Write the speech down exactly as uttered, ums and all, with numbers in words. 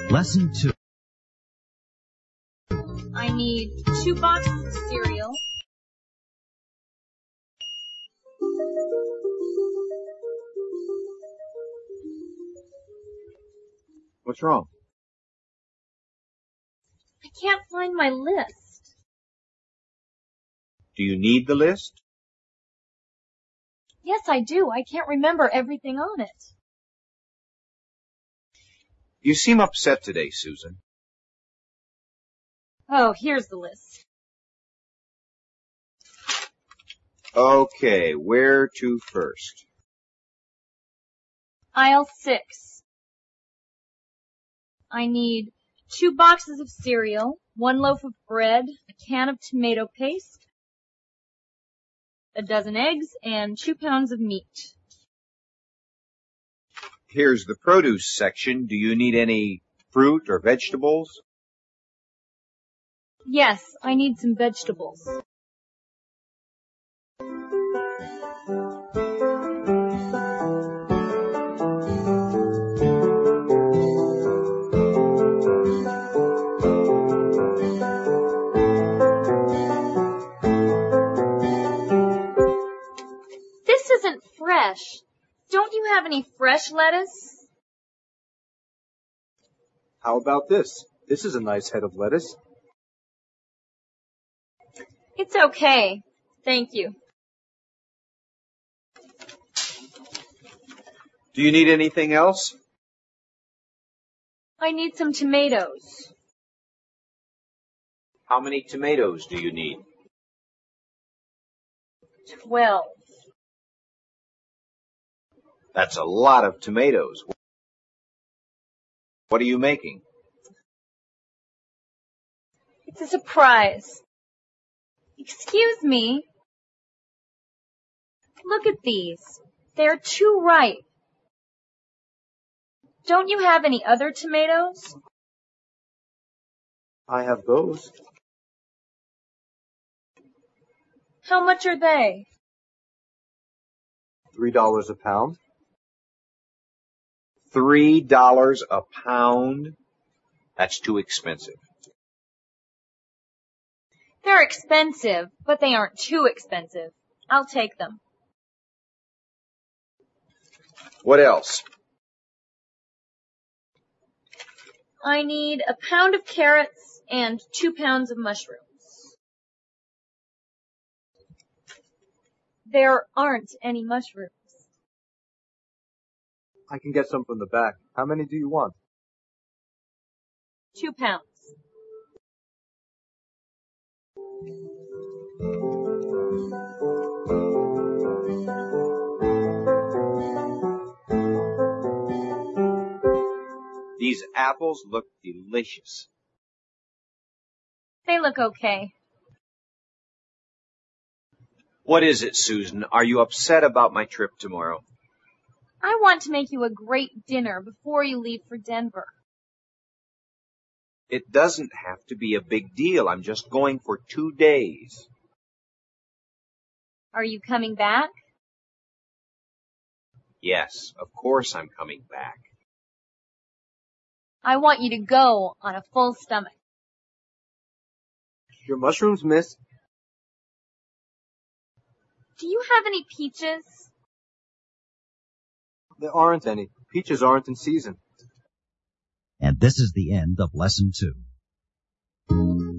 Lesson two. I need two boxes of cereal. What's wrong? I can't find my list. Do you need the list? Yes, I do. I can't remember everything on it. You seem upset today, Susan. Oh, here's the list. Okay, where to first? Aisle six. I need two boxes of cereal, one loaf of bread, a can of tomato paste, a dozen eggs, and two pounds of meat. Here's the produce section. Do you need any fruit or vegetables? Yes, I need some vegetables. This isn't fresh. Don't you have any fresh lettuce? How about this? This is a nice head of lettuce. It's okay. Thank you. Do you need anything else? I need some tomatoes. How many tomatoes do you need? Twelve. That's a lot of tomatoes. What are you making? It's a surprise. Excuse me. Look at these. They're too ripe. Don't you have any other tomatoes? I have those. How much are they? Three dollars a pound. Three dollars a pound? That's too expensive. They're expensive, but they aren't too expensive. I'll take them. What else? I need a pound of carrots and two pounds of mushrooms. There aren't any mushrooms. I can get some from the back. How many do you want? Two pounds. These apples look delicious. They look okay. What is it, Susan? Are you upset about my trip tomorrow? I want to make you a great dinner before you leave for Denver. It doesn't have to be a big deal. I'm just going for two days. Are you coming back? Yes, of course I'm coming back. I want you to go on a full stomach. Your mushrooms, miss. Do you have any peaches? There aren't any. Peaches aren't in season. And this is the end of lesson two.